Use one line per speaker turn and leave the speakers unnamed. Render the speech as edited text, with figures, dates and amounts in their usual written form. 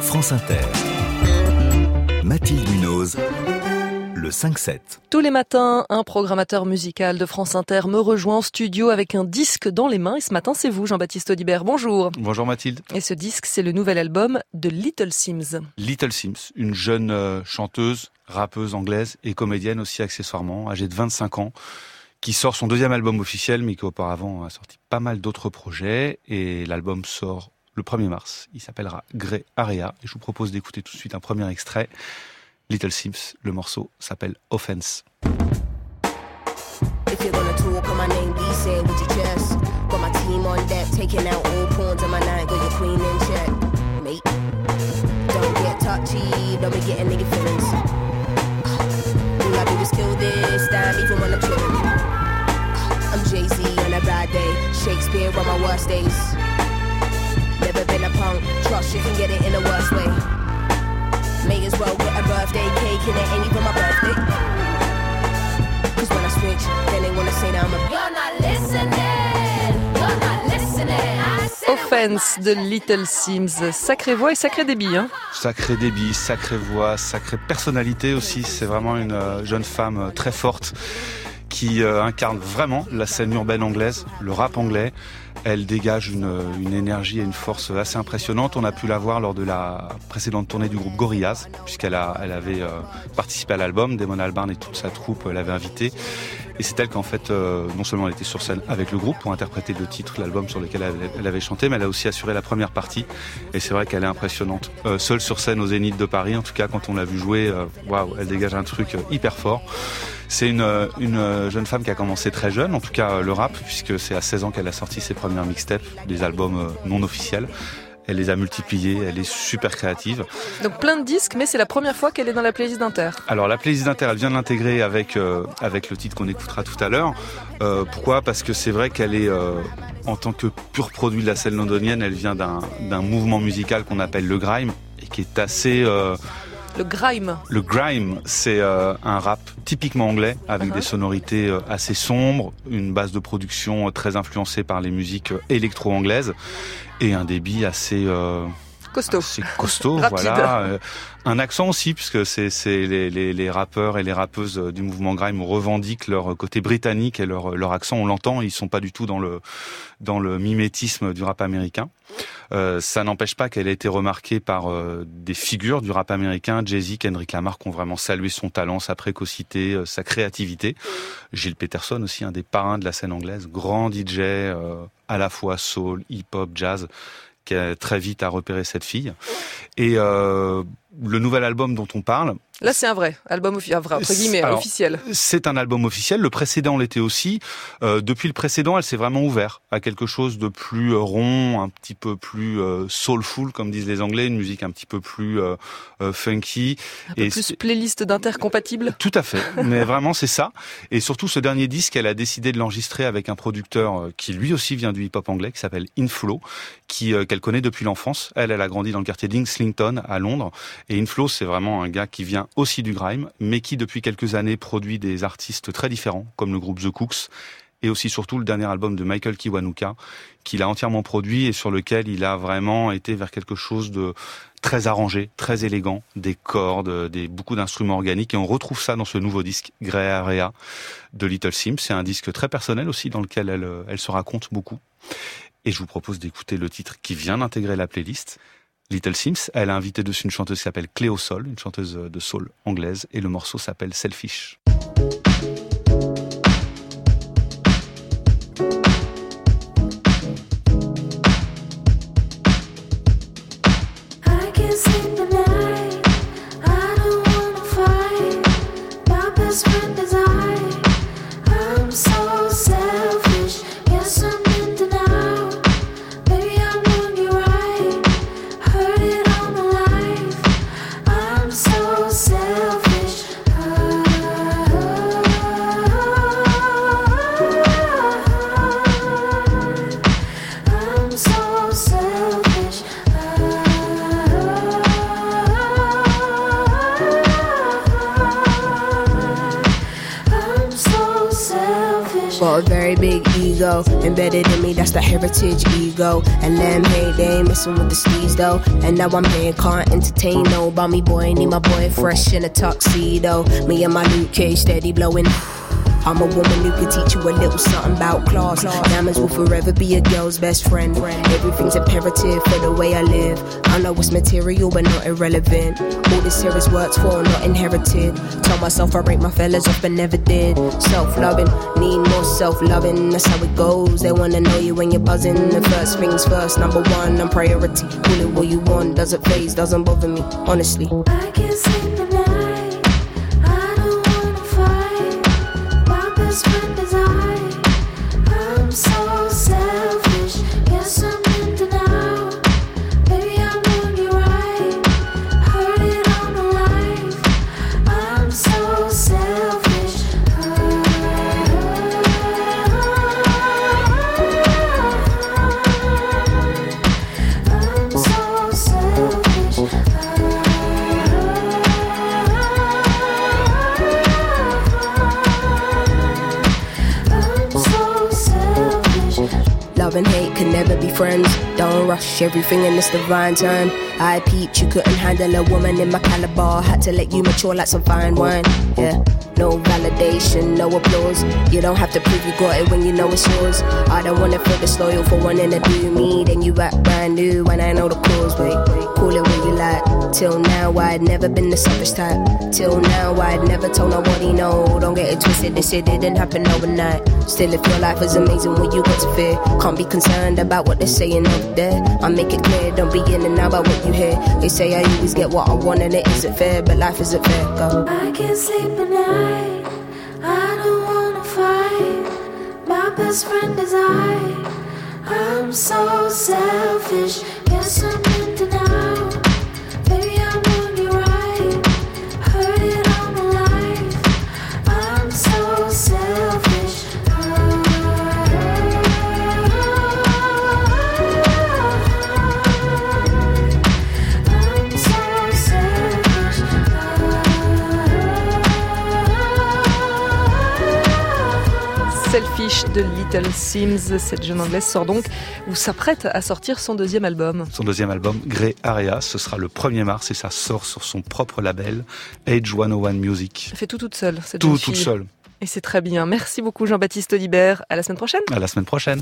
France Inter. Mathilde Munoz, le 5-7.
Tous les matins, un programmateur musical de France Inter me rejoint en studio avec un disque dans les mains. Et ce matin, c'est vous, Jean-Baptiste Audibert. Bonjour.
Bonjour Mathilde.
Et ce disque, c'est le nouvel album de Little Simz.
Little Simz, une jeune chanteuse, rappeuse anglaise et comédienne aussi accessoirement, âgée de 25 ans, qui sort son deuxième album officiel, mais qui auparavant a sorti pas mal d'autres projets. Et l'album sort le 1er mars. Il s'appellera Grey Area. Et je vous propose d'écouter tout de suite un premier extrait. Little Simz, le morceau s'appelle Offense.
If you're gonna talk on my name, be saying with your chest. Got my team on deck, taking out all pawns on my night. Got your queen in check, mate. Don't get touchy, don't be getting nigga feelings. All I do is kill this, damn, even when I'm chillin'. I'm Jay-Z on a bad day, Shakespeare on my worst days. Never been a punk, trust you can get it in the worst way. May as well get a birthday cake and it ain't even my birthday. Cause when I switch, then they wanna say that I'm a... You're not listening, you're not listening.
Offense de Little Simz. Sacrée voix et sacré débit, hein.
Sacré débit, sacrée voix, sacrée personnalité aussi. C'est vraiment une jeune femme très forte qui incarne vraiment la scène urbaine anglaise, le rap anglais. Elle dégage une énergie et une force assez impressionnante. On a pu la voir lors de la précédente tournée du groupe Gorillaz, puisqu'elle avait participé à l'album. Damon Albarn et toute sa troupe l'avaient invitée. Et c'est elle qu'en fait, non seulement elle était sur scène avec le groupe pour interpréter le titre, l'album sur lequel elle avait chanté, mais elle a aussi assuré la première partie. Et c'est vrai qu'elle est impressionnante. Seule sur scène au Zénith de Paris, en tout cas, quand on l'a vue jouer, waouh, elle dégage un truc hyper fort. C'est une jeune femme qui a commencé très jeune, en tout cas le rap, puisque c'est à 16 ans qu'elle a sorti ses premières mixtapes, des albums non officiels. Elle les a multipliés, elle est super créative.
Donc plein de disques, mais c'est la première fois qu'elle est dans la playlist d'Inter.
Alors la playlist d'Inter, elle vient de l'intégrer avec le titre qu'on écoutera tout à l'heure. Pourquoi ? Parce que c'est vrai qu'elle est, en tant que pur produit de la scène londonienne, elle vient d'un mouvement musical qu'on appelle le grime, et qui est assez...
Le grime. Le
grime, c'est un rap typiquement anglais, avec des sonorités assez sombres, une base de production très influencée par les musiques électro-anglaises, et un débit assez costaud, voilà. Un accent aussi, puisque c'est les rappeurs et les rappeuses du mouvement grime revendiquent leur côté britannique et leur accent. On l'entend, ils sont pas du tout dans le mimétisme du rap américain. Ça n'empêche pas qu'elle a été remarquée par des figures du rap américain. Jay-Z, Kendrick Lamar, qui ont vraiment salué son talent, sa précocité, sa créativité. Gilles Peterson aussi, un des parrains de la scène anglaise, grand DJ, à la fois soul, hip-hop, jazz, qui a très vite à repérer cette fille. Et le nouvel album dont on parle...
Là, c'est un vrai album entre guillemets, officiel. C'est
un album officiel. Le précédent l'était aussi. Depuis le précédent, elle s'est vraiment ouverte à quelque chose de plus rond, un petit peu plus soulful, comme disent les Anglais, une musique un petit peu plus funky.
Un peu plus playlist d'intercompatibles.
Tout à fait. Mais vraiment, c'est ça. Et surtout, ce dernier disque, elle a décidé de l'enregistrer avec un producteur qui lui aussi vient du hip-hop anglais, qui s'appelle Inflo, qu'elle connaît depuis l'enfance. Elle a grandi dans le quartier d'Islington, à Londres. Et Inflo, c'est vraiment un gars qui vient aussi du grime, mais qui depuis quelques années produit des artistes très différents, comme le groupe The Cooks, et aussi surtout le dernier album de Michael Kiwanuka, qu'il a entièrement produit et sur lequel il a vraiment été vers quelque chose de très arrangé, très élégant, des cordes, beaucoup d'instruments organiques, et on retrouve ça dans ce nouveau disque Grey Area de Little Simz. C'est un disque très personnel aussi, dans lequel elle se raconte beaucoup. Et je vous propose d'écouter le titre qui vient d'intégrer la playlist. Little Simz, elle a invité dessus une chanteuse qui s'appelle Cléo Sol, une chanteuse de soul anglaise, et le morceau s'appelle Selfish.
Selfish.
got a very big ego embedded in me, that's the heritage ego. And them hate, they ain't messing with the steez though. And now I'm here, can't entertain no bummy boy. Need my boy fresh in a tuxedo. Me and my Luke Cage steady blowing. I'm a woman who can teach you a little something about class. Diamonds will forever be a girl's best friend. Everything's imperative for the way I live. I know it's material but not irrelevant. All this here is worked for, not inherited. Tell myself I rate my fellas off but never did. Self-loving, need more self-loving. That's how it goes. They wanna know you when you're buzzing. The first things first, number one, I'm priority. Call it what you want, doesn't faze, doesn't bother me, honestly.
I can't sleep at night. I don't wanna fight. My best friend is I'm so selfish. Guess I'm in denial. Baby, I'm doing you right. Heard it all my life. I'm so selfish. I'm so selfish.
Love and hate can never be friends. Don't rush everything in this divine time. I peeped, you couldn't handle a woman in my caliber. Had to let you mature like some fine wine. Yeah, no validation, no applause. You don't have to prove you got it when you know it's yours. I don't wanna feel disloyal for wanting to do me. Then you act brand new when I know the cause. Wait, call it what you like. Till now I'd never been the selfish type. Till now I'd never told nobody no. Don't get it twisted, this shit didn't happen overnight. Still if your life is amazing, what you got to fear? Can't be concerned about what they're saying over there. I make it clear, don't be in and out about what you hear. They say I always get what I want and it isn't fair, but life isn't fair, go.
I can't sleep at night. I don't wanna fight. My best friend is I'm so selfish. Guess I'm in denial. Baby, I'm doing you right. Heard it all my life. I'm so selfish.
Selfish de Little Sims. Cette jeune anglaise sort donc, ou s'apprête à sortir son deuxième album.
Son deuxième album, Grey Area, ce sera le 1er mars et ça sort sur son propre label, Age 101 Music.
Elle fait tout toute seule, cette
Tout
jeune fille.
toute seule.
Et c'est très bien. Merci beaucoup Jean-Baptiste Audibert. À la semaine prochaine.
À la semaine prochaine.